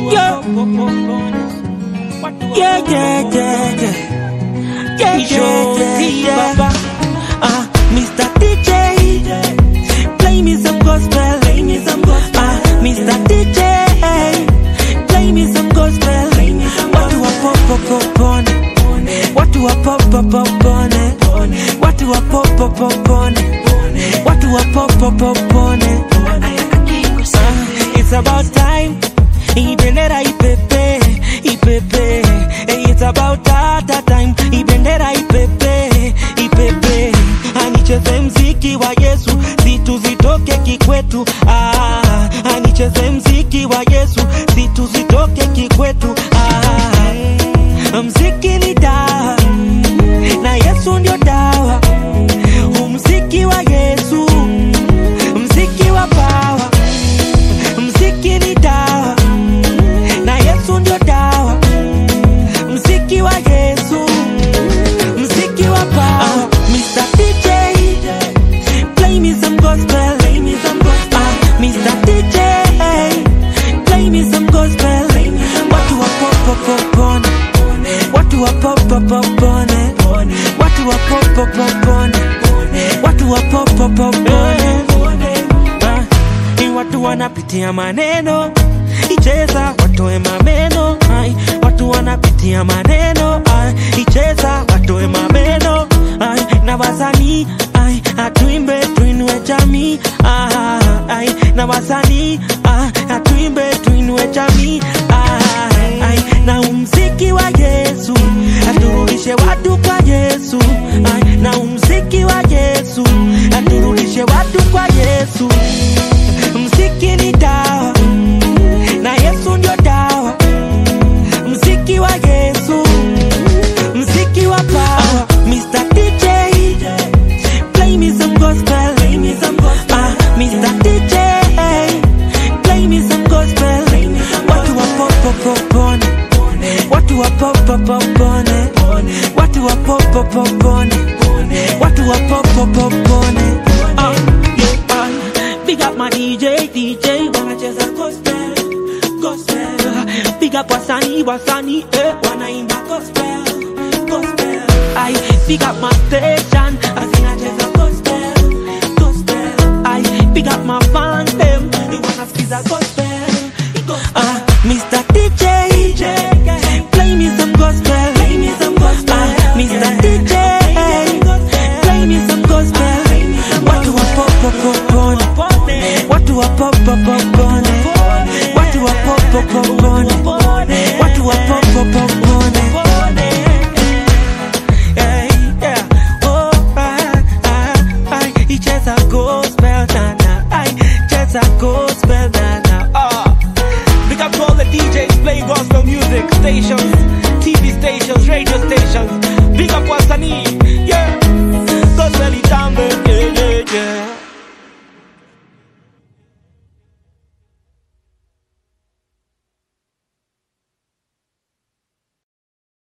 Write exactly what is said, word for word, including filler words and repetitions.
Yeah, yeah, yeah, yeah, yeah. Yeah, yeah, yeah, yeah. Ah, Mister D J, play me some gospel, play me some gospel. Ah, Mister D J, play me some gospel. What do I pop pop pop on? What do I pop pop pop on? What do I pop pop pop on? What do I pop pop pop on? Ah, it's about time. Ibendera ipepe, ipepe. It's about that time. Ibendera ipepe, ipepe. Anicheze mziki wa Yesu, situ zitoke kikwetu. Ah, anicheze mziki wa Yesu, situ zitoke kikwetu. Ah, mziki ni dawa, na Yesu ndio dawa. Mziki wa Yesu, mziki wa power. Mziki ni dawa, na Yesu ndio dawa. Mziki wa Yesu, mziki wa power. Mister D J, play me some gospel, play me some gospel. Ah, Mister D J, play me some gospel. What do I pop pop pop on? What do I pop pop pop on? What do I pop pop pop on? What do I pop pop pop on? Ah, ni watu wanapitia maneno, icheza watoe mameno. Ai, watu wanapitia maneno, ai, icheza watoe mameno. Ai, na wasanii, ai, atuimbe tuinue jamii. Ah, ai, na wasanii, ah, atuimbe tuinue jamii. Ah, ai, na umziki wa Yesu, aturudishe watu kwa Yesu. Ai, na umziki wa Yesu, aturudishe watu kwa Yesu. Mziki ni dawa, na Yesu ndio dawa. Mziki wa Yesu, mziki wa power. Mister D J, play me some gospel, play me some gospel. Ah, Mister D J, play me some gospel. What do I pop pop pop on? What do I pop pop pop on? What do I pop pop pop on? What do I pop pop pop on? Ah, yeah, ah, big up my D J, D J, wanacheza gospel, gospel. Big up wasanii, wasanii, eh, wanaimba gospel, gospel. I big up my station, azinacheza gospel, gospel. I big up my fans, them, they wanna skiza gospel, gospel. Ah, Mister D J, play me some gospel, play me some gospel. Ah, Mister D J, play me some gospel. What do I pop pop pop on? What do I pop pop pop on? What do I pop pop pop on? What do I pop pop pop on? Hey, yeah, oh, I, I, I, icheza gospel na na, I, icheza gospel na na. Ah, big up to all the D Js playing gospel music stations, T V stations, radio stations. Big up wasanii, yeah, gospel itambe, yeah, yeah.